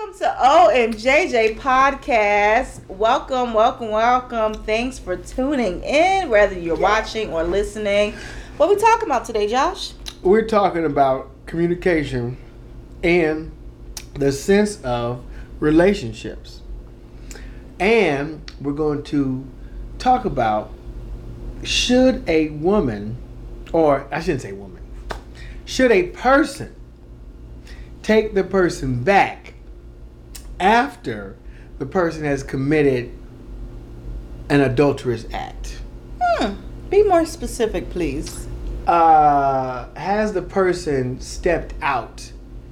Welcome to OMJJ Podcast. Welcome. Thanks for tuning in, whether you're watching or listening. What are we talking about today, Josh? We're talking about communication and the sense of relationships. And we're going to talk about, should a woman, or I shouldn't say woman, should a person take the person back after the person has committed an adulterous act? Be more specific, please. Has the person stepped out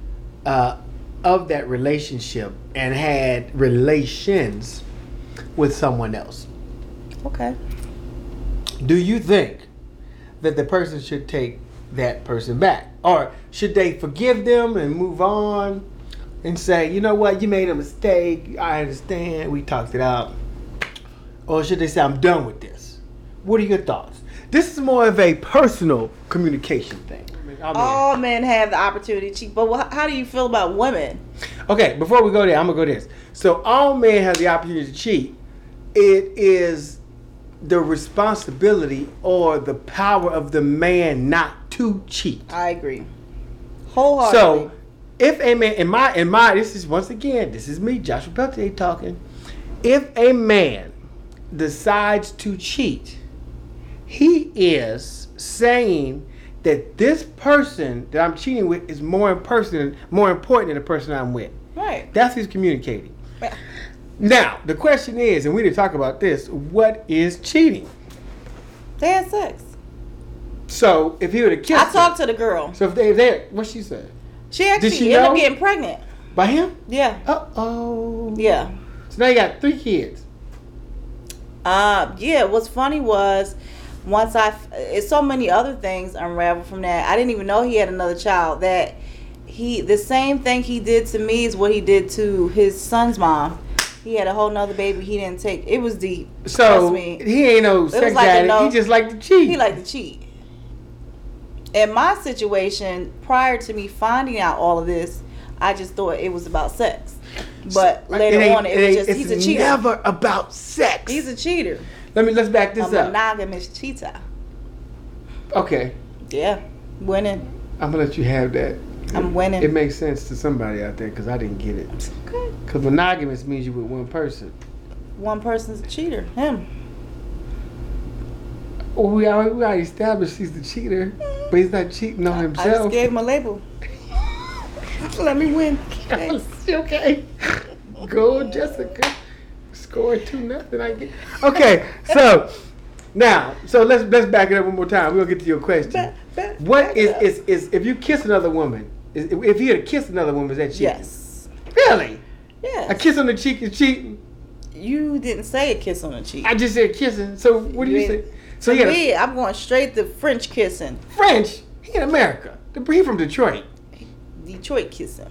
of that relationship and had relations with someone else? Okay. Do you think that the person should take that person back? Or should they forgive them and move on and say, you know what, you made a mistake, I understand, we talked it out? Or should they say, I'm done with this? What are your thoughts? This is more of a personal communication thing. All men have the opportunity to cheat, but how do you feel about women? Okay, before we go there, I'm going to go this. So all men have the opportunity to cheat. It is the responsibility or the power of the man not to cheat. I agree. Wholeheartedly. So if a man, in my, this is me, Joshua Peltier, talking. If a man decides to cheat, he is saying that this person that I'm cheating with is more important than the person I'm with. Right. That's who's communicating. Now, the question is, and we didn't talk about this, what is cheating? They had sex. So if he would have kissed I talked to the girl. So if they what she said? She actually Did she ended know? up getting pregnant. By him? Yeah. Uh-oh. Yeah. So now you got 3 kids. Yeah, what's funny was it's so many other things unraveled from that. I didn't even know he had another child. That the same thing he did to me is what he did to his son's mom. He had a whole nother baby he didn't take. It was deep. So he ain't no sex addict. He just liked to cheat. He liked to cheat. In my situation, prior to me finding out all of this, I just thought it was about sex. But later on, he's a cheater. It's never about sex. He's a cheater. Let's back this up. A monogamous cheater. Okay. Yeah, winning. I'm gonna let you have that. I'm winning. It makes sense to somebody out there because I didn't get it. Okay. Because monogamous means you with one person. One person's a cheater. Him. Well, we already established he's the cheater, but he's not cheating on himself. I just gave him a label. Let me win. Okay. Go, Jessica. Score 2-0. I get. Okay. So now, let's back it up one more time. We'll get to your question. What is if you kiss another woman? If you had kissed another woman, is that cheating? Yes. Really? Yes. A kiss on the cheek is cheating. You didn't say a kiss on the cheek. I just said kissing. So what do you say? So I'm going straight to French kissing. French? He in America. He from Detroit. Detroit kissing.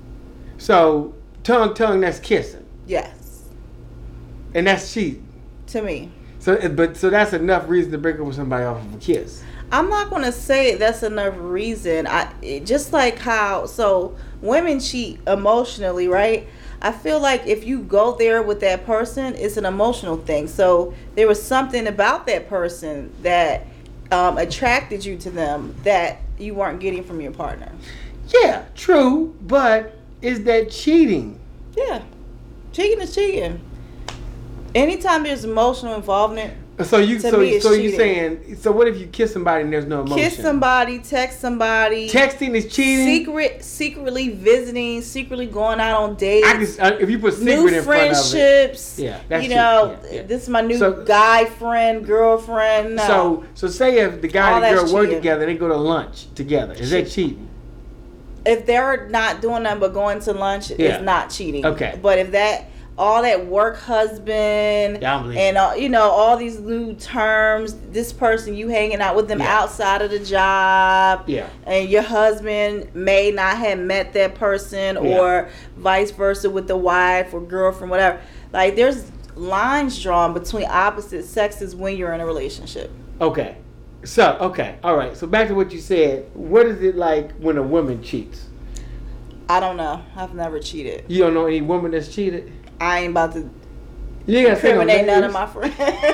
So tongue, that's kissing. Yes. And that's cheating. To me. So that's enough reason to break up with somebody off of a kiss. I'm not going to say that's enough reason. Just like how women cheat emotionally, right? I feel like if you go there with that person, it's an emotional thing. So there was something about that person that attracted you to them that you weren't getting from your partner. Yeah, true, but is that cheating? Yeah, cheating is cheating. Anytime there's emotional involvement. So you saying, so what if you kiss somebody and there's no emotion? Kiss somebody, text somebody. Texting is cheating. Secretly visiting, secretly going out on dates. If you put secret new in front of it. Friendships. Yeah, that's This is my new guy friend, girlfriend. No. So say if the guy and the girl work together, they go to lunch together. Is that cheating? If they're not doing nothing but going to lunch, it's not cheating. Okay. But if all that work husband and all these new terms, this person you hanging out with them outside of the job, and your husband may not have met that person or vice versa with the wife or girlfriend, whatever. Like there's lines drawn between opposite sexes when you're in a relationship. Okay. So, all right. So back to what you said. What is it like when a woman cheats? I don't know. I've never cheated. You don't know any woman that's cheated? I ain't about to you incriminate none of my friends.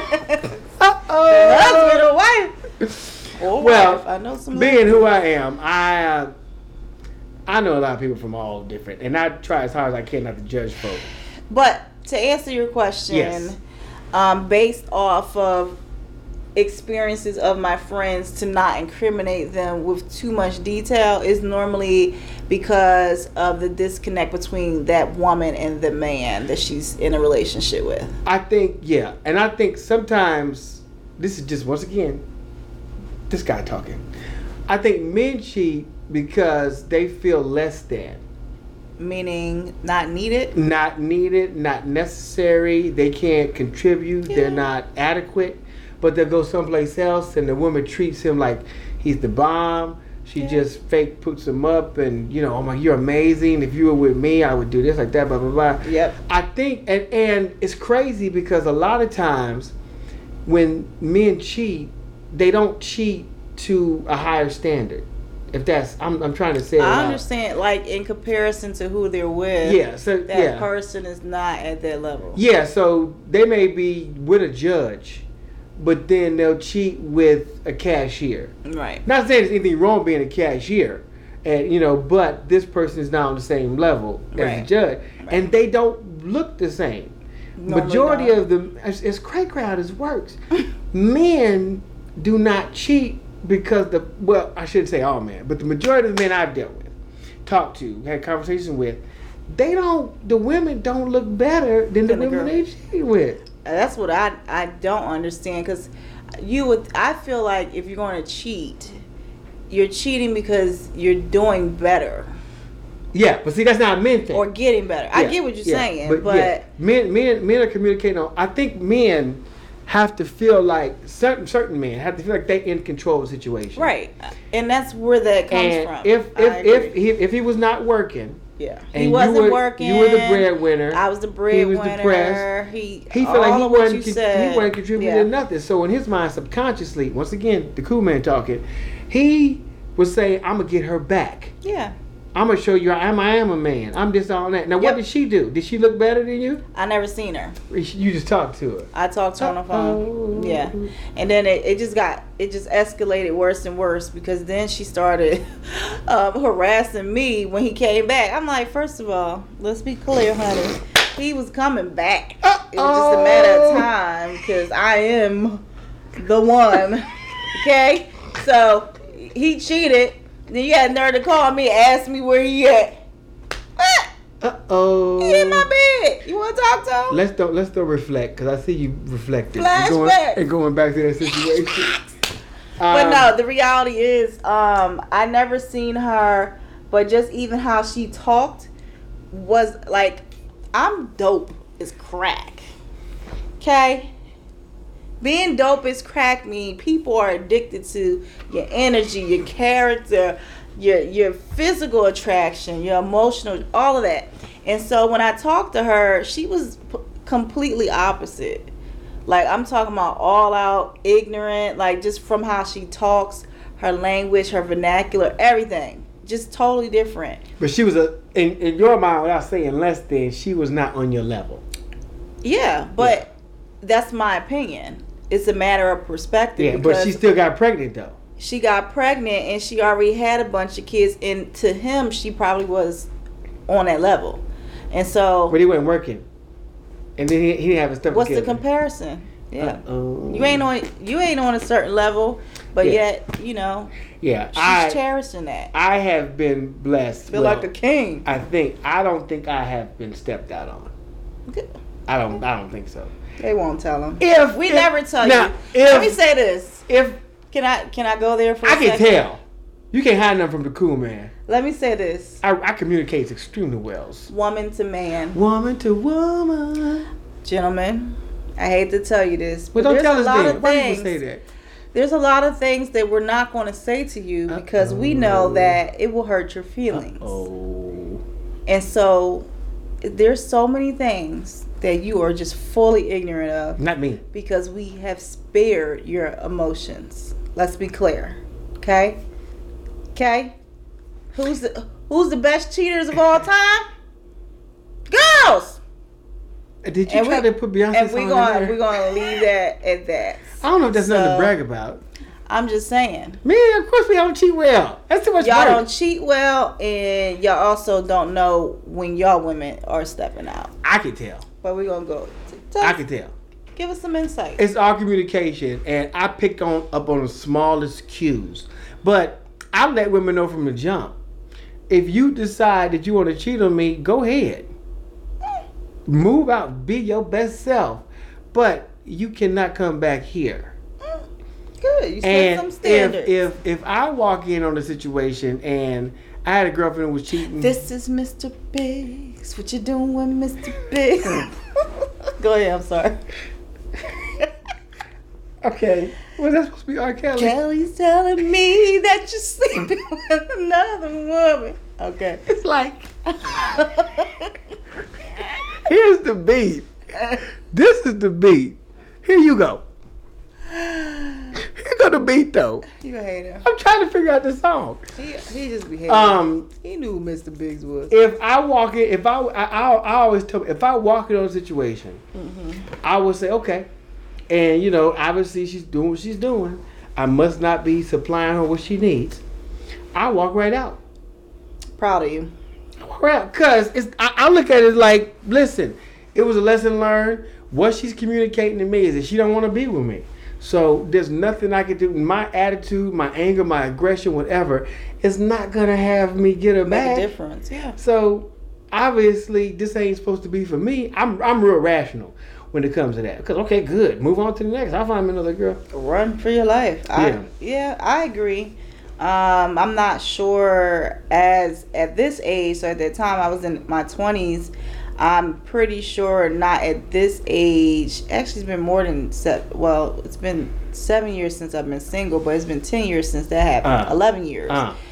Husband or wife. Or well, wife. I know some being who I am, I know a lot of people from all different, and I try as hard as I can not to judge folks. But to answer your question, yes. Based off of experiences of my friends, to not incriminate them with too much detail is normally because of the disconnect between that woman and the man that she's in a relationship with. I think, yeah. And I think sometimes, this is just, once again, this guy talking. I think men cheat because they feel less than. Meaning not needed? Not needed, not necessary. They can't contribute. Yeah. They're not adequate. But they'll go someplace else and the woman treats him like he's the bomb. She just fake puts him up and, you know, oh my, you're amazing. If you were with me, I would do this, like that, blah, blah, blah. Yep. I think, and it's crazy because a lot of times when men cheat, they don't cheat to a higher standard. If that's, I'm trying to say it I understand, like in comparison to who they're with. Yeah, so that person is not at that level. Yeah, so they may be with a judge, but then they'll cheat with a cashier. Right. Not saying there's anything wrong being a cashier, and you know, but this person is not on the same level as the judge, and they don't look the same. Normally majority of them, as cray crowd as works, men do not cheat because I shouldn't say all men, but the majority of the men I've dealt with, talked to, had conversations with, the women don't look better than the women they cheat with. That's what I don't understand, because I feel like if you're going to cheat, you're cheating because you're doing better. Yeah, but see, that's not a men thing. Or getting better. Yeah, I get what you're saying, but men are communicating on. I think men have to feel like certain men have to feel like they're in control of the situation. Right, and that's where that comes from. If he was not working. Yeah, and he wasn't working. You were the breadwinner. I was the breadwinner. He was depressed. He felt like he wasn't contributing to nothing. So in his mind, subconsciously, once again, the cool man talking, he was saying, "I'm gonna get her back. Yeah, I'm gonna show you I am a man. I'm this all that." Now, what did she do? Did she look better than you? I never seen her. You just talked to her. I talked to her on the phone. Yeah, and then it just escalated worse and worse, because then she started harassing me when he came back. I'm like, first of all, let's be clear, honey. He was coming back. It was just a matter of time, because I am the one. Okay, so he cheated. Then you had a nerve to call me and ask me where he at. He in my bed. You want to talk to him? Let's don't reflect, because I see you reflecting. Flashback. And going back to that situation. But no, the reality is, I never seen her, but just even how she talked was like, I'm dope as crack. Okay? Being dope as crack mean people are addicted to your energy, your character, your physical attraction, your emotional, all of that. And so when I talked to her, she was completely opposite. Like, I'm talking about all out ignorant, like just from how she talks, her language, her vernacular, everything. Just totally different. But she was in your mind, without saying less than, she was not on your level. Yeah, but that's my opinion. It's a matter of perspective. Yeah, but she still got pregnant though. She got pregnant and she already had a bunch of kids, and to him, she probably was on that level. And so, but he wasn't working, and then he didn't have his stuff. What's together. The comparison? Yeah, you ain't on a certain level, but yet you know. Yeah, she's cherishing that. I have been blessed. Feel like a king. I don't think I have been stepped out on. Okay. I don't think so. They won't tell him. We never tell you. Let me say this. Can I go there for a second? I can tell. You can't hide nothing from the cool man. Let me say this. I communicate extremely well. Woman to man. Woman to woman. Gentlemen, I hate to tell you this, but don't tell us that. Why do you say that? There's a lot of things that we're not going to say to you because we know that it will hurt your feelings. And so there's so many things that you are just fully ignorant of. Not me. Because we have spared your emotions. Let's be clear. Okay? Okay? Who's who's the best cheaters of all time? Girls. Did you try to put Beyonce song in there? We're gonna leave that at that. I don't know if that's nothing to brag about. I'm just saying. Man, of course we don't cheat well. That's too much Y'all work. don't cheat well, and y'all also don't know when y'all women are stepping out. I can tell. But we're gonna go. I can tell. Give us some insight. It's our communication, and I pick up on the smallest cues. But I let women know from the jump. If you decide that you want to cheat on me, go ahead. Move out, be your best self. But you cannot come back here. Good. You set some standards. If I walk in on a situation and I had a girlfriend who was cheating. This is Mr. Biggs. What you doing, Mr. Biggs? Go ahead, I'm sorry. Okay. Was that supposed to be R. Kelly? Kelly's telling me that you're sleeping with another woman. Okay. It's like, here's the beat. This is the beat. Here you go. Here go the beat though. You a hater. I'm trying to figure out the song. He just be hating. He knew who Mr. Biggs was. If I walk in, I always tell, if I walk in on a situation, I would say, okay. And, you know, obviously she's doing what she's doing. I must not be supplying her what she needs. I walk right out. Proud of you. I walk right out. Because I look at it like, listen, it was a lesson learned. What she's communicating to me is that she don't want to be with me. So there's nothing I can do. My attitude, my anger, my aggression, whatever, is not going to have me get her back. Make a difference, yeah. So obviously this ain't supposed to be for me. I'm real rational when it comes to that. Because, okay, good. Move on to the next. I'll find me another girl. Run for your life. I agree. I'm not sure at this age, so at that time I was in my 20s, I'm pretty sure not at this age. Actually, it's been more than it's been 7 years since I've been single, but it's been 10 years since that happened. 11 years.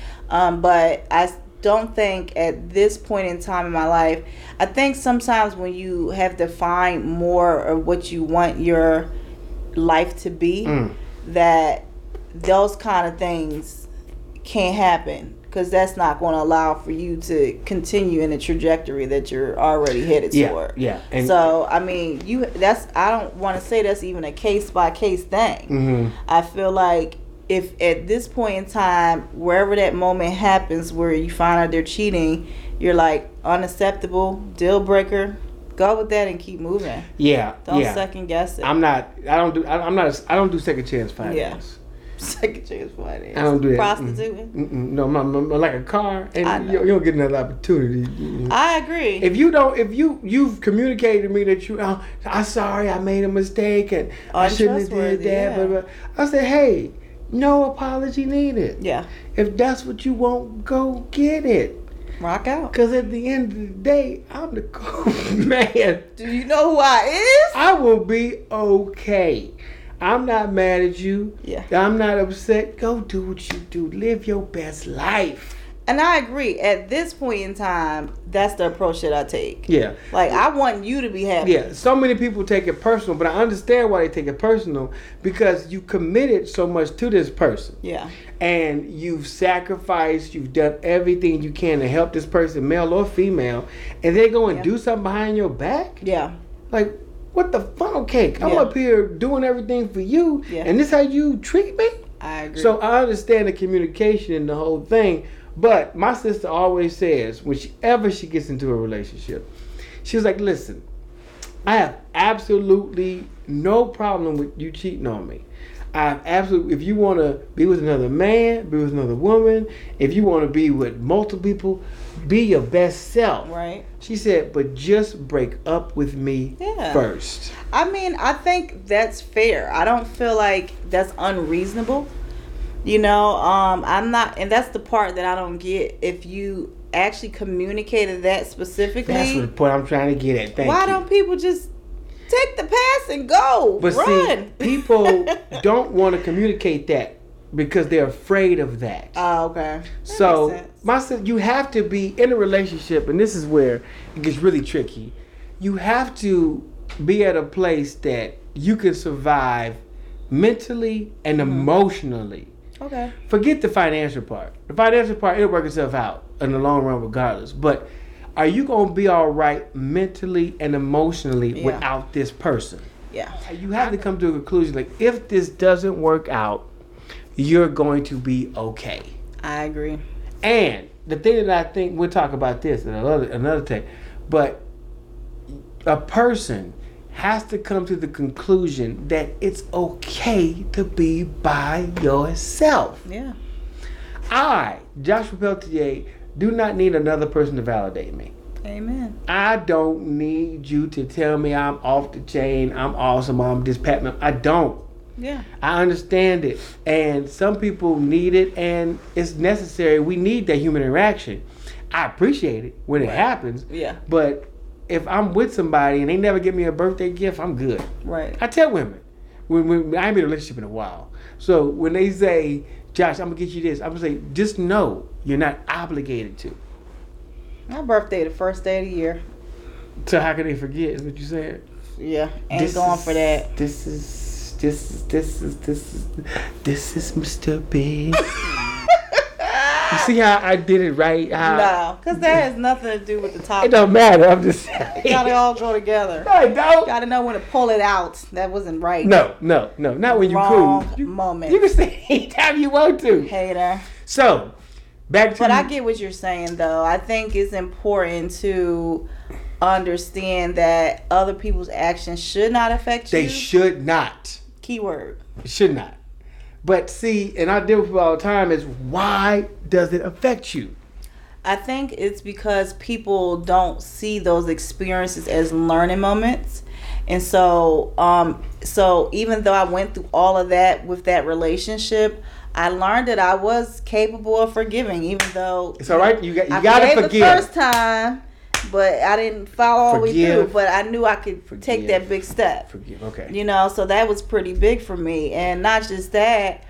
But I don't think at this point in time in my life, I think sometimes when you have defined more of what you want your life to be, that those kind of things can't happen, because that's not going to allow for you to continue in the trajectory that you're already headed toward. And so I mean, I don't want to say that's even a case by case thing. I feel like if at this point in time, wherever that moment happens where you find out they're cheating, you're like, unacceptable, deal breaker, go with that and keep moving. Don't second guess it. I don't do second chance finance. Second chance finance. I don't do that. Prostituting? No, like a car, and you don't get another opportunity. I agree. If you've communicated to me that I'm sorry, I made a mistake and I shouldn't have did that. But I say, hey, no apology needed. Yeah. If that's what you want, go get it. Rock out. Because at the end of the day, I'm the cool man. Do you know who I is? I will be okay. I'm not mad at you. Yeah. I'm not upset. Go do what you do. Live your best life. And I agree. At this point in time, that's the approach that I take. Yeah. Like, I want you to be happy. Yeah. So many people take it personal, but I understand why they take it personal, because you committed so much to this person. Yeah. And you've sacrificed, you've done everything you can to help this person, male or female, and they go and do something behind your back? Yeah. Like, what the funnel cake? I'm up here doing everything for you, and this how you treat me? I agree. So I understand the communication and the whole thing, but my sister always says, whenever she gets into a relationship, she's like, listen, I have absolutely no problem with you cheating on me. If you want to be with another man, be with another woman, if you want to be with multiple people, be your best self. Right. She said, but just break up with me first. I mean, I think that's fair. I don't feel like that's unreasonable. You know, I'm not, and that's the part that I don't get. If you actually communicated that specifically. That's the point I'm trying to get at. Thank you. Why don't people just take the pass and go? But run. See, people don't want to communicate that because they're afraid of that. Oh, okay. So, you have to be in a relationship, and this is where it gets really tricky. You have to be at a place that you can survive mentally and emotionally. Okay. Forget the financial part. The financial part, it'll work itself out. in the long run regardless. But are you going to be all right mentally and emotionally without this person? Yeah. You have to come to a conclusion. Like, if this doesn't work out, you're going to be okay. I agree. And the thing that I think, we'll talk about this another thing, but a person has to come to the conclusion that it's okay to be by yourself. Yeah. I, Joshua Peltier, do not need another person to validate me. Amen. I don't need you to tell me I'm off the chain, I'm awesome, I'm just patting me. I don't. Yeah. I understand it. And some people need it, and it's necessary. We need that human interaction. I appreciate it when it happens. Yeah. But if I'm with somebody and they never give me a birthday gift, I'm good. Right. I tell women, when I ain't been in a relationship in a while. So when they say, Josh, I'm going to get you this, I'm going to say, just know you're not obligated to. My birthday, the first day of the year. So how can they forget, is what you said? Yeah, ain't going for that. This is Mr. Big. You see how I did it right? No, because that has nothing to do with the topic. It don't matter. I'm just saying. Gotta all go together. No, it don't. Gotta know when to pull it out. That wasn't right. No. Not when you Wrong cool. moment. You can say anytime you want to. Hater. So, back to. But I get what you're saying, though. I think it's important to understand that other people's actions should not affect you. They should not. Keyword. It should not. But see, and I deal with people all the time, is why does it affect you? I think it's because people don't see those experiences as learning moments. And so even though I went through all of that with that relationship, I learned that I was capable of forgiving, even though it's all right. You got to forgive the first time, but I didn't follow all the way through. But I knew I could take that big step. Forgive. Okay. You know, so that was pretty big for me, and not just that.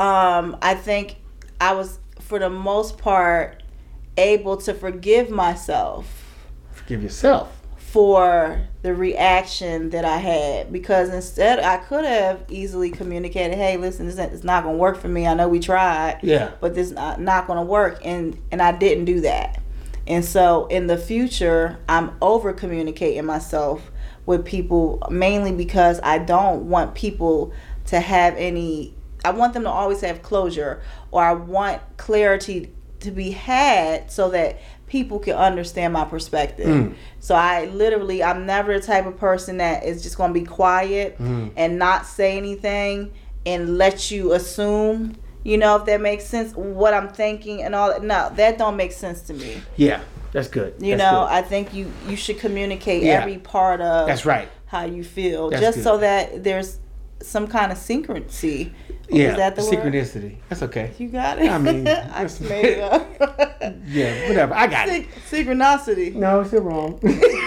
I think I was, for the most part, able to forgive myself. Forgive yourself. For the reaction that I had, because instead I could have easily communicated, hey, listen, it's not going to work for me. I know we tried, but this is not going to work, and I didn't do that. And so in the future, I'm over communicating myself with people, mainly because I don't want people to have any, I want them to always have closure, or I want clarity to be had so that people can understand my perspective. So I'm never the type of person that is just going to be quiet and not say anything and let you assume, you know, if that makes sense, what I'm thinking and all that. No, that don't make sense to me. Yeah, that's good. Good. I think you should communicate every part of that's right. how you feel, that's just good. So that there's some kind of synchronicity. Yeah, is that the synchronicity. Word? That's okay. You got it. I mean, I just made it up. Yeah, whatever. I got it. Synchronicity. No, it's still wrong.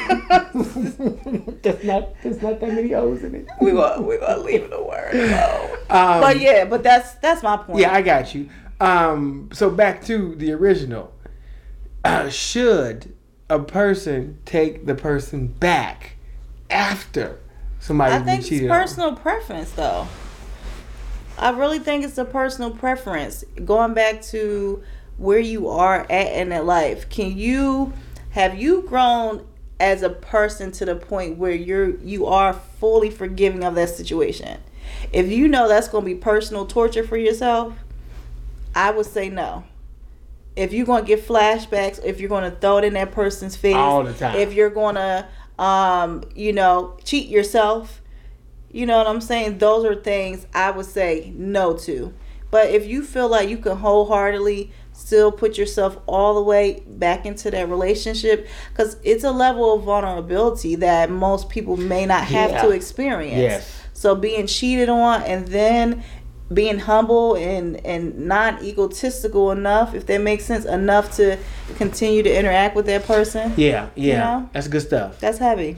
There's not that many O's in it. We're gonna leave it a word. But that's my point. Yeah, I got you. So back to the original. Should a person take the person back after somebody's been cheated on? I think it's personal preference, though. I really think it's a personal preference. Going back to where you are at in that life, have you grown as a person to the point where you are fully forgiving of that situation? If you know that's going to be personal torture for yourself, I would say no. If you're going to get flashbacks, if you're going to throw it in that person's face all the time, if you're going to cheat yourself, you know what I'm saying? Those are things I would say no to. But if you feel like you can wholeheartedly still put yourself all the way back into that relationship, because it's a level of vulnerability that most people may not have to experience. Yes. So being cheated on and then being humble and not egotistical enough, if that makes sense, enough to continue to interact with that person. Yeah. You know? That's good stuff. That's heavy.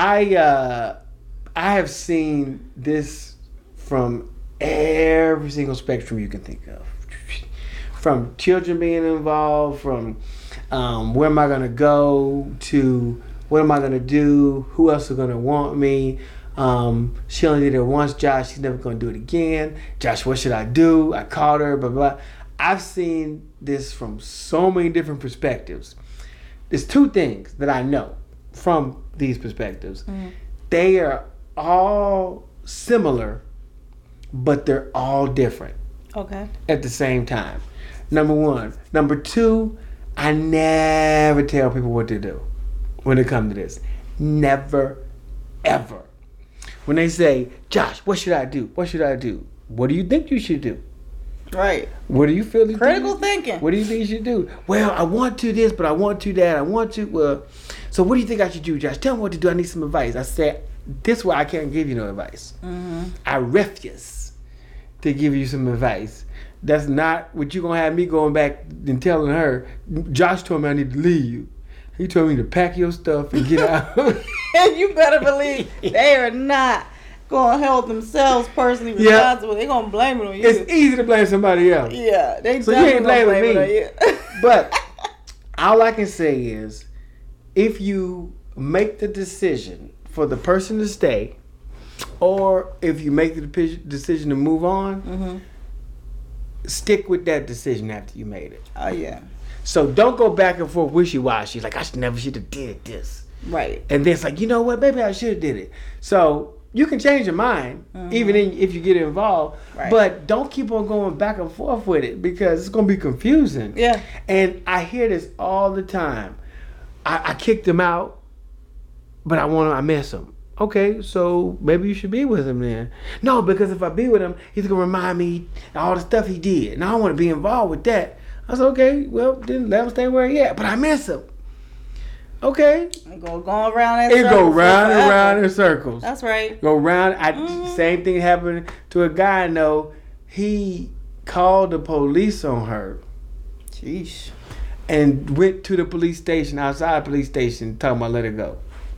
I have seen this from every single spectrum you can think of. From children being involved, from where am I going to go, to what am I going to do, who else is going to want me. She only did it once, Josh, she's never going to do it again. Josh, what should I do? I called her, blah, blah. I've seen this from so many different perspectives. There's two things that I know from these perspectives. They are all similar, but they're all different. Okay. At the same time. Number one. Number two, I never tell people what to do when it comes to this. Never, ever. When they say, Josh, what should I do? What should I do? What do you think you should do? Right. What do you feel? Critical thinking. What do you think you should do? Well, I want to this, but I want to that. I want to, well, so what do you think I should do, Josh? Tell me what to do. I need some advice. I said, this is why I can't give you no advice. I refuse to give you some advice. That's not what you're going to have me going back and telling her. Josh told me I need to leave. He told me to pack your stuff and get out. And you better believe they are not going to hold themselves personally responsible. They're going to blame it on you. It's easy to blame somebody else. Yeah. So you ain't blaming me. But all I can say is, if you make the decision for the person to stay, or if you make the decision to move on, stick with that decision after you made it. Oh, yeah. So don't go back and forth wishy-washy. Like, I should have did this. Right. And then it's like, you know what? Maybe I should have did it. So you can change your mind, even if you get involved. Right. But don't keep on going back and forth with it, because it's going to be confusing. Yeah. And I hear this all the time. I kicked him out, but I miss him. Okay, so maybe you should be with him then. No, because if I be with him, he's going to remind me all the stuff he did. And I don't want to be involved with that. I said, okay, well, then let him stay where he at. But I miss him. Okay. It go around in circles. It go round and round in circles. That's right. Go round. Same thing happened to a guy I know. He called the police on her. Sheesh. And went to the police station, outside the police station, talking about let her go.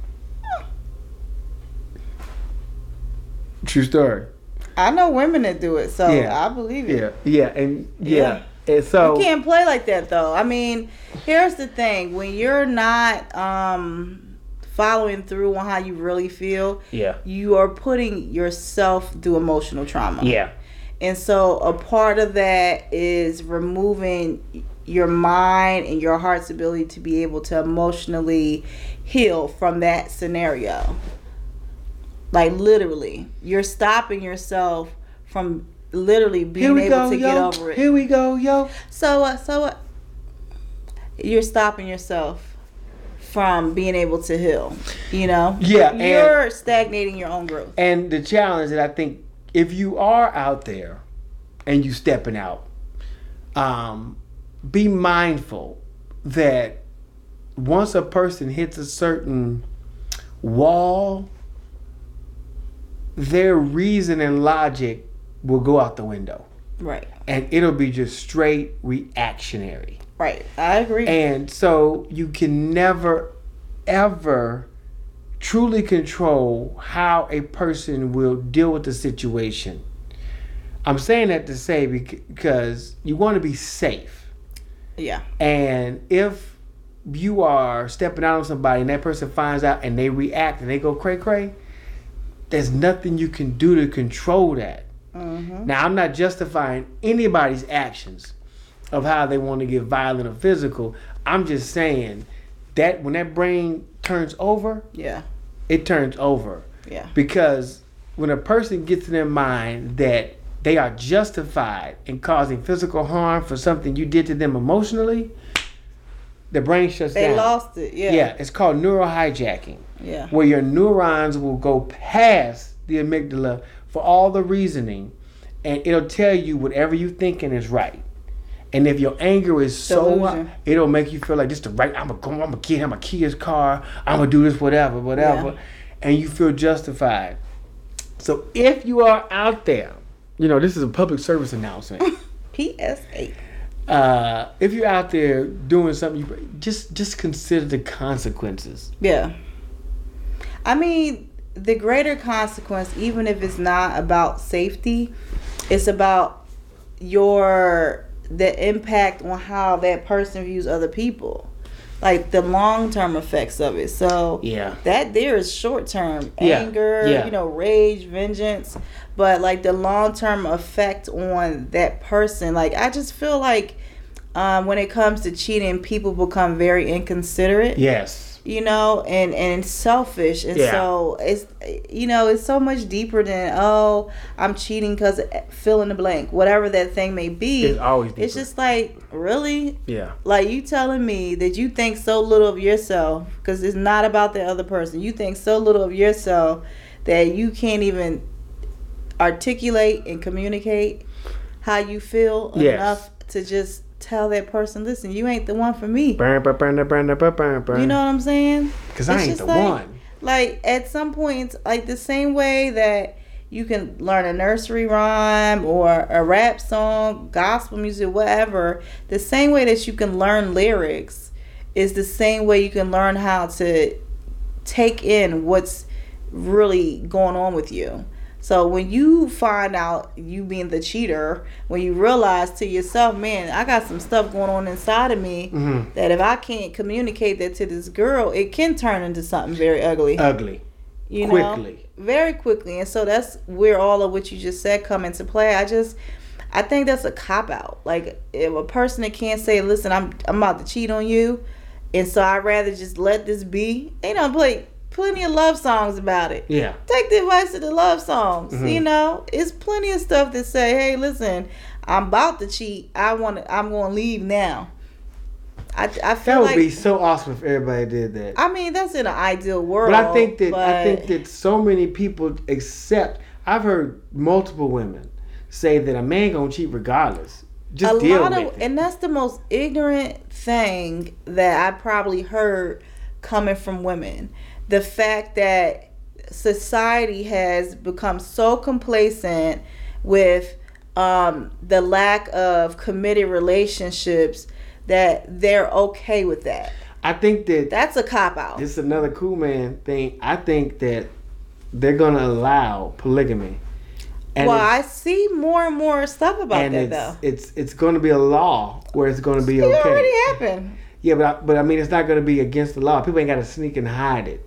True story. I know women that do it, so I believe it. Yeah. And so you can't play like that, though. I mean, here's the thing: when you're not following through on how you really feel, you are putting yourself through emotional trauma. Yeah. And so a part of that is removing your mind and your heart's ability to be able to emotionally heal from that scenario. Like, literally, you're stopping yourself from literally being able to get over it. Here we go, yo. So what? You're stopping yourself from being able to heal, you know? Yeah. You're stagnating your own growth. And the challenge that I think, if you are out there and you stepping out, be mindful that once a person hits a certain wall, their reason and logic will go out the window. Right. And it'll be just straight reactionary. Right. I agree. And so you can never, ever truly control how a person will deal with the situation. I'm saying that to say because you want to be safe. Yeah. And if you are stepping out on somebody and that person finds out and they react and they go cray-cray, there's nothing you can do to control that. Now, I'm not justifying anybody's actions of how they want to get violent or physical. I'm just saying that when that brain turns over, it turns over. Yeah. Because when a person gets in their mind that they are justified in causing physical harm for something you did to them emotionally, the brain shuts down. They lost it, Yeah, it's called neural hijacking. Yeah. Where your neurons will go past the amygdala for all the reasoning, and it'll tell you whatever you thinking is right. And if your anger is so, it'll make you feel like this is the right. I'm gonna kid him, I'm gonna key his car, I'm gonna do this, whatever, and you feel justified. So if you are out there, this is a public service announcement. PSA. If you're out there doing something, you just consider the consequences. Yeah. I mean, the greater consequence, even if it's not about safety, it's about the impact on how that person views other people. like the long-term effects of it. So that there is short-term anger, rage, vengeance, but like the long-term effect on that person. Like I just feel like when it comes to cheating, people become very inconsiderate. Yes. And selfish. And so it's, it's so much deeper than, I'm cheating because fill in the blank, whatever that thing may be. It's always deeper. It's just like, really? Yeah. Like you telling me that you think so little of yourself, because it's not about the other person. You think so little of yourself that you can't even articulate and communicate how you feel enough to just tell that person, listen, you ain't the one for me. Burn. You know what I'm saying? Because I ain't the one. Like at some point, like the same way that you can learn a nursery rhyme or a rap song, gospel music, whatever, the same way that you can learn lyrics is the same way you can learn how to take in what's really going on with you. So when you find out you being the cheater, when you realize to yourself, man, I got some stuff going on inside of me that if I can't communicate that to this girl, it can turn into something very ugly. Quickly. Very quickly. And so that's where all of what you just said come into play. I think that's a cop-out. Like if a person that can't say, listen, I'm about to cheat on you, and so I'd rather just let this be. They don't play plenty of love songs about it. Yeah. Take the advice of the love songs. It's plenty of stuff that say, hey, listen, I'm about to cheat. I'm gonna leave now. I feel that would be so awesome if everybody did that. I mean, that's in an ideal world. But I think that so many people accept. I've heard multiple women say that a man gonna cheat regardless. Just deal with it. And that's the most ignorant thing that I probably heard coming from women. The fact that society has become so complacent with the lack of committed relationships that they're okay with that. I think that's a cop-out. This is another cool man thing. I think that they're going to allow polygamy. And I see more and more stuff about that, though. It's going to be a law where it's going to be okay. It already happened. Yeah, but I mean, it's not going to be against the law. People ain't got to sneak and hide it.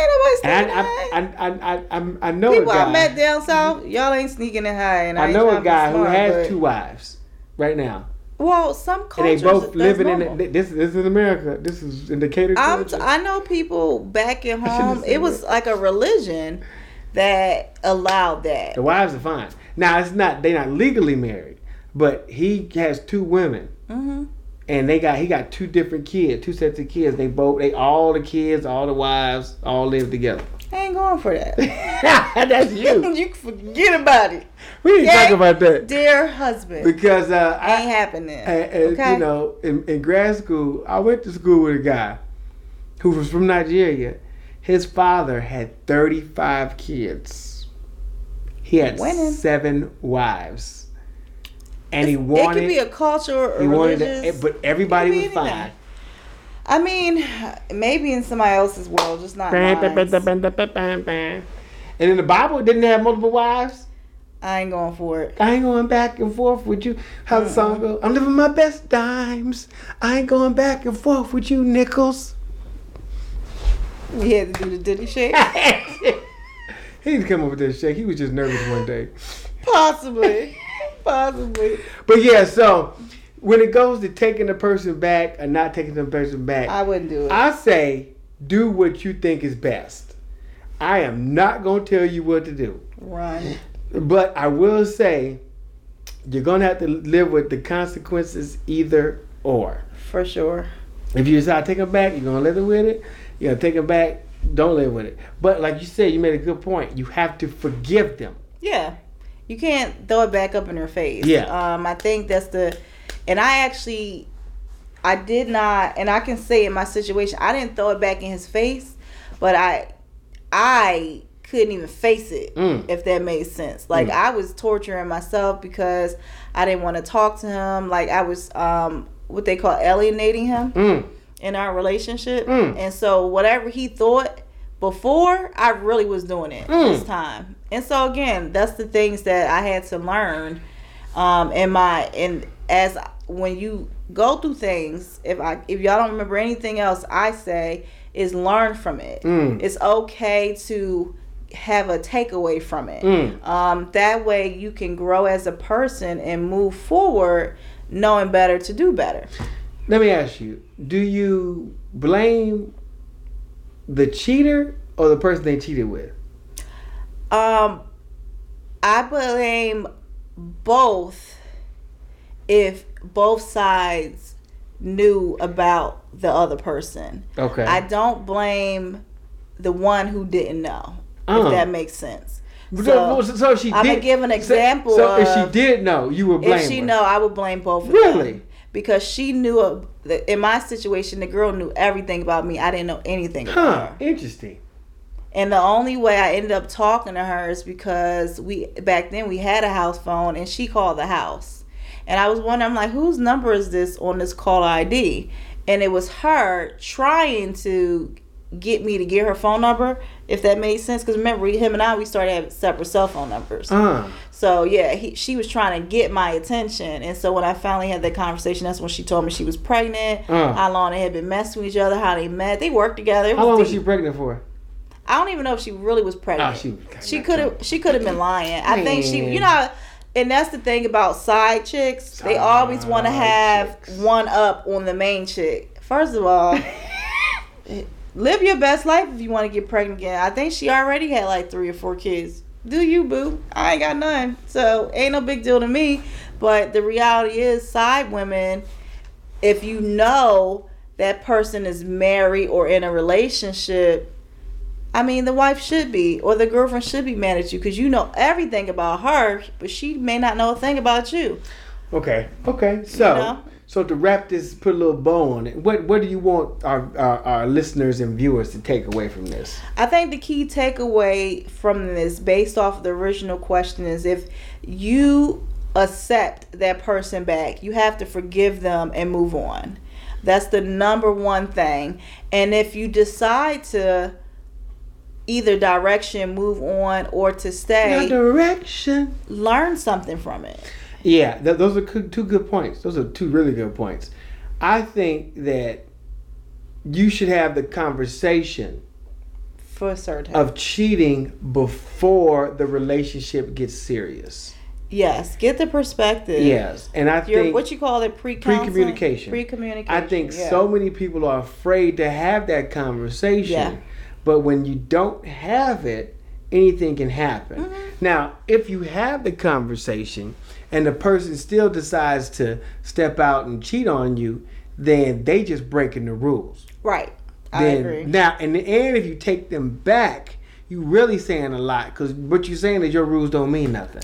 I know people a guy. I met down south, y'all ain't sneaking and hiding. I know a guy who has 2 wives right now. Well, some cultures, and they both living in this is in America. This is in Decatur, Georgia. I know people back at home. It was like a religion that allowed that. The wives are fine. Now they're not legally married, but he has 2 women. And he got 2 different kids, 2 sets of kids. All the kids, all the wives, all live together. I ain't going for that. That's you. You forget about it. We didn't talk about that. Dear husband. Because ain't happening. Okay? In grad school, I went to school with a guy who was from Nigeria. His father had 35 kids. He had 7 wives. And he wanted. It could be a culture or religious. But everybody was fine. I mean, maybe in somebody else's world, just not mine. And in the Bible, it didn't have multiple wives. I ain't going for it. I ain't going back and forth with you. How's the song go? I'm living my best dimes. I ain't going back and forth with you, nickels. He had to do the Diddy shake. He didn't come up with that shake. He was just nervous one day. Possibly. But yeah, so when it goes to taking the person back or not taking the person back, I wouldn't do it. I say do what you think is best. I am not going to tell you what to do. Right. But I will say you're going to have to live with the consequences either or. For sure. If you decide to take them back, you're going to live with it. You're going to take them back, don't live with it. But like you said, you made a good point. You have to forgive them. Yeah. You can't throw it back up in her face. Yeah. I think that's and I did not, and I can say in my situation, I didn't throw it back in his face, but I couldn't even face it, if that made sense. Like I was torturing myself because I didn't want to talk to him. Like I was, what they call alienating him in our relationship. And so whatever he thought before, I really was doing it this time. And so again, that's the things that I had to learn. When you go through things. If y'all don't remember anything else I say, is learn from it. It's okay to have a takeaway from it. That way you can grow as a person and move forward knowing better to do better. Let me ask you, do you blame the cheater or the person they cheated with? I blame both if both sides knew about the other person. Okay. I don't blame the one who didn't know, if that makes sense. So she I'm going to give an example. So if she did know, you would blame her? If she know, I would blame both of them. Really? Because she knew, in my situation, the girl knew everything about me. I didn't know anything about her. Interesting. And the only way I ended up talking to her is because back then we had a house phone and she called the house. And I was wondering, I'm like, whose number is this on this call ID? And it was her trying to get me to get her phone number, if that made sense. Because remember, him and I, we started having separate cell phone numbers. So yeah, she was trying to get my attention. And so when I finally had that conversation, that's when she told me she was pregnant, how long they had been messing with each other, how they met. They worked together. How long was she pregnant for? I don't even know if she really was pregnant. She could have been lying. I think she, and that's the thing about side chicks. They always want to have one up on the main chick. First of all, live your best life if you want to get pregnant again. I think she already had like 3 or 4 kids. Do you, boo? I ain't got none. So ain't no big deal to me. But the reality is, side women, if you know that person is married or in a relationship, I mean, the wife should be, or the girlfriend should be mad at you because you know everything about her, but she may not know a thing about you. Okay. So to wrap this, put a little bow on it. What do you want our listeners and viewers to take away from this? I think the key takeaway from this, based off the original question, is if you accept that person back, you have to forgive them and move on. That's the number one thing. And if you decide to either direction, move on, or to stay, direction, learn something from it. Yeah, those are 2 good points. Those are 2 really good points. I think that you should have the conversation for certain of cheating before the relationship gets serious. Yes, get the perspective. Yes, and I think what you call it, pre-communication. I think so many people are afraid to have that conversation. Yeah. But when you don't have it, anything can happen. Now, if you have the conversation and the person still decides to step out and cheat on you, then they just breaking the rules. Right. I agree. Now, in the end, if you take them back, you really saying a lot, because what you're saying is your rules don't mean nothing.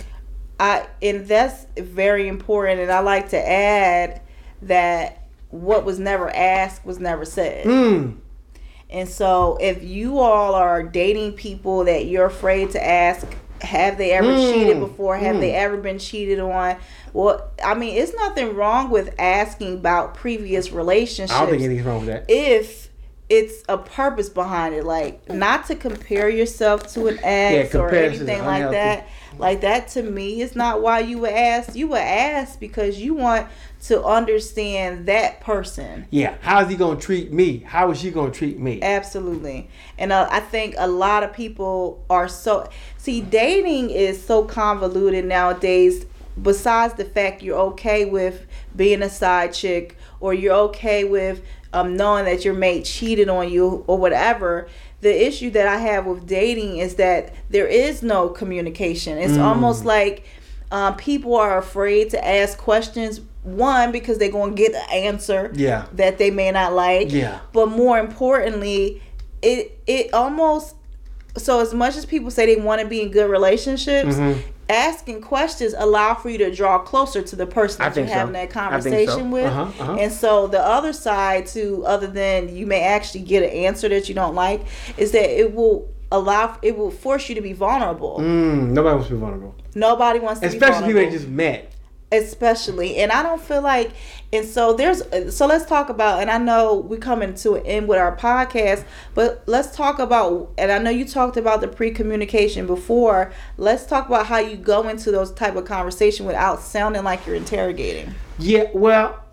And that's very important. And I like to add that what was never asked was never said. And so if you all are dating people that you're afraid to ask, have they ever cheated before? Have they ever been cheated on? Well, I mean, it's nothing wrong with asking about previous relationships. I don't think anything's wrong with that. If it's a purpose behind it, like not to compare yourself to an ex or anything like that. Like that, to me, is not why you would ask. You would ask because you want to understand that person. Yeah. How is he going to treat me? How is she going to treat me? Absolutely. And I think a lot of people are dating is so convoluted nowadays. Besides the fact you're okay with being a side chick, or you're okay with knowing that your mate cheated on you or whatever, the issue that I have with dating is that there is no communication. It's almost like people are afraid to ask questions. One, because they're going to get an answer that they may not like. Yeah. But more importantly, it almost, so as much as people say they want to be in good relationships, asking questions allow for you to draw closer to the person that you're having that conversation with. And so the other side, other than you may actually get an answer that you don't like, is that it will force you to be vulnerable. Nobody wants to be vulnerable. Nobody wants to be vulnerable. Especially people they just met. Especially, and I don't feel like, and so let's talk about, and I know we're coming to an end with our podcast, but let's talk about, and I know you talked about the pre-communication before, let's talk about how you go into those type of conversation without sounding like you're interrogating. Yeah, well,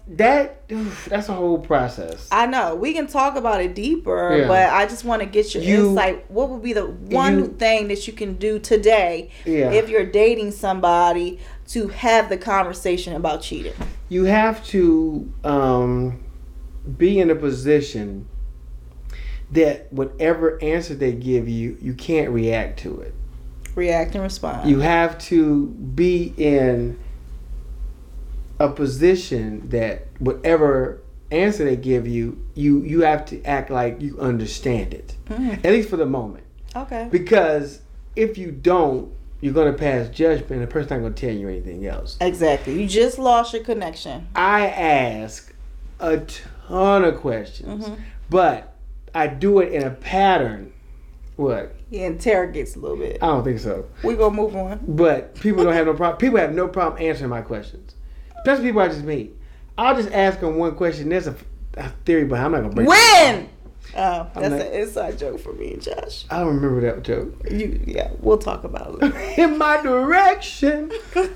that's a whole process. I know. We can talk about it deeper, but I just want to get your insight. What would be the one thing that you can do today if you're dating somebody to have the conversation about cheating? You have to be in a position that whatever answer they give you, you can't react to it. React and respond. You have to be in a position that whatever answer they give you, you have to act like you understand it. At least for the moment. Okay. Because if you don't, you're going to pass judgment and the person's not going to tell you anything else. Exactly. You just lost your connection. I ask a ton of questions, but I do it in a pattern. What? He interrogates a little bit. I don't think so. We're going to move on. But people don't have no problem. People have no problem answering my questions. Especially people I just meet. I'll just ask them one question. There's a theory behind. I'm not gonna break. When? Oh, that's an inside joke for me and Josh. I don't remember that joke. We'll talk about it. In my direction.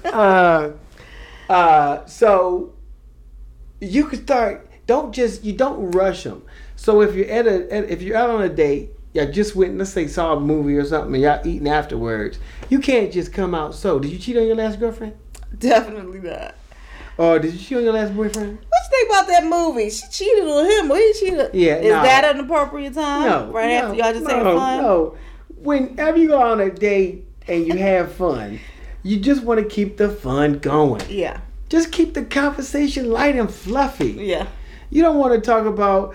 So you can start. You don't rush them. So if you're if you're out on a date, y'all just went, let's say, saw a movie or something, and y'all eating afterwards. You can't just come out. So, did you cheat on your last girlfriend? Definitely not. Or did you cheat on your last boyfriend? What you think about that movie? She cheated on him, or he cheated? Yeah. Is that an appropriate time? No. After y'all just had fun? No. Whenever you go on a date and you have fun, you just want to keep the fun going. Yeah. Just keep the conversation light and fluffy. Yeah. You don't want to talk about,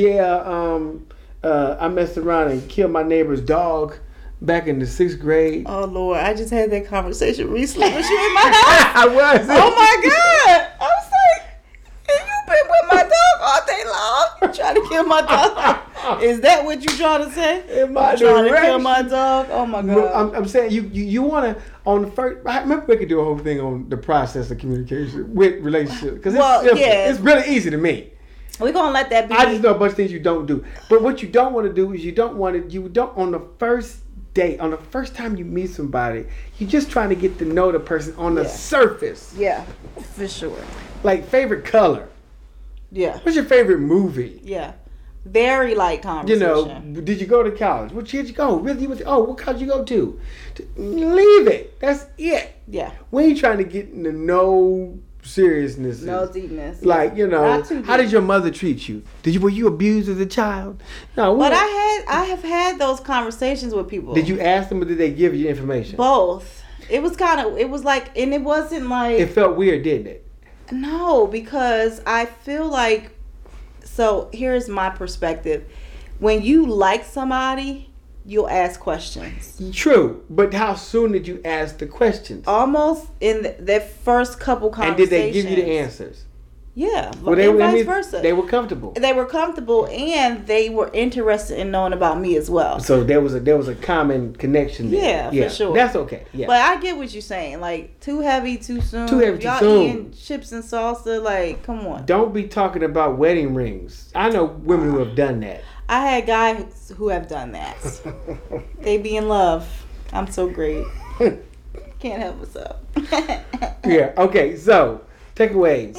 I messed around and killed my neighbor's dog back in the 6th grade. Oh, Lord. I just had that conversation recently. Was you in my house? I was. Oh, my God. I was like, and you've been with my dog all day long? You trying to kill my dog? Is that what you trying to say? In my direction. Trying to kill my dog? Oh, my God. I'm saying you want to, on the first, I remember we could do a whole thing on the process of communication with relationships. Because it's really easy to me. We're going to let that be. I just know a bunch of things you don't do. But what you don't want to do is you don't on the first date, on the first time you meet somebody, you're just trying to get to know the person on the surface. Yeah, for sure. Like favorite color. Yeah. What's your favorite movie? Yeah. Very light conversation. Did you go to college? What did you go? Really? What college you go to? Leave it. That's it. Yeah. We ain't trying to get into no seriousness. No deepness. Like, how did your mother treat you? Were you abused as a child? No. But I have had those conversations with people. Did you ask them or did they give you information? Both. It was like, and it wasn't like. It felt weird, didn't it? No, because I feel like, so here's my perspective. When you like somebody, you'll ask questions. True, but how soon did you ask the questions? Almost in that first couple conversations. And did they give you the answers? Yeah, and vice versa. They were comfortable. They were comfortable, and they were interested in knowing about me as well. So there was a common connection there. Yeah, for sure. That's okay. Yeah. But I get what you're saying. Like, too heavy, too soon. Too heavy, too soon. Eating chips and salsa, like, come on. Don't be talking about wedding rings. I know women who have done that. I had guys who have done that. They be in love. I'm so great. Can't help myself. Yeah. Okay. So takeaways.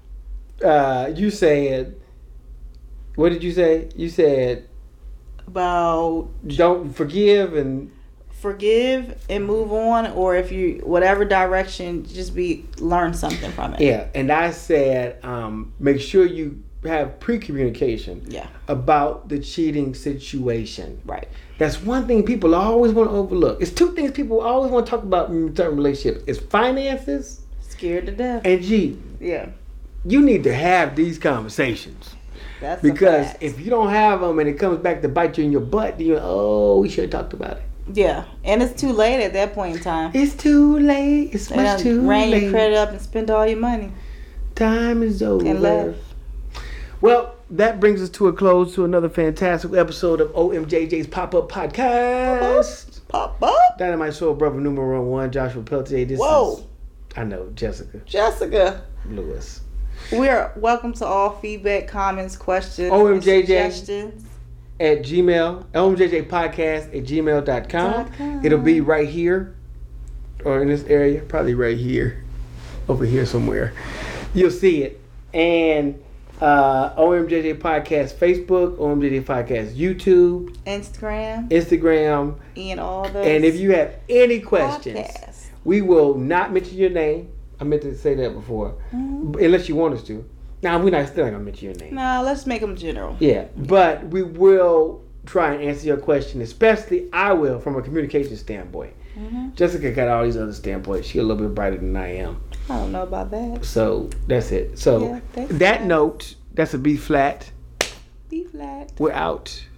You said. What did you say? You said about don't forgive and move on, or if you whatever direction, just learn something from it. Yeah. And I said make sure you have pre-communication about the cheating situation. Right. That's one thing people always want to overlook. It's two things people always want to talk about in certain relationships. It's finances. Scared to death. And cheating. Yeah. You need to have these conversations. That's because if you don't have them and it comes back to bite you in your butt, then we should have talked about it. Yeah. And it's too late at that point in time. It's too late. It's much too late. Ran your credit up and spend all your money. Time is over. And left. Well, that brings us to a close to another fantastic episode of OMJJ's Pop-Up Podcast. Pop-Up? Dynamite Soul Brother numero 1, Joshua Peltier. I know, Jessica Lewis. We are welcome to all feedback, comments, questions, OMJJ suggestions. At Gmail, OMJJpodcast@gmail.com. It'll be right here, or in this area, probably right here, over here somewhere. You'll see it. and OMJJ Podcast Facebook, OMJJ Podcast YouTube, Instagram, and all those. And if you have any questions, we will not mention your name. I meant to say that before, unless you want us to. Now we're still not gonna mention your name. No, let's make them general. Yeah, but we will try and answer your question. Especially, I will from a communication standpoint. Jessica got all these other standpoints. She's a little bit brighter than I am. I don't know about that. So that's it. So that note, that's a B flat. B flat. We're out.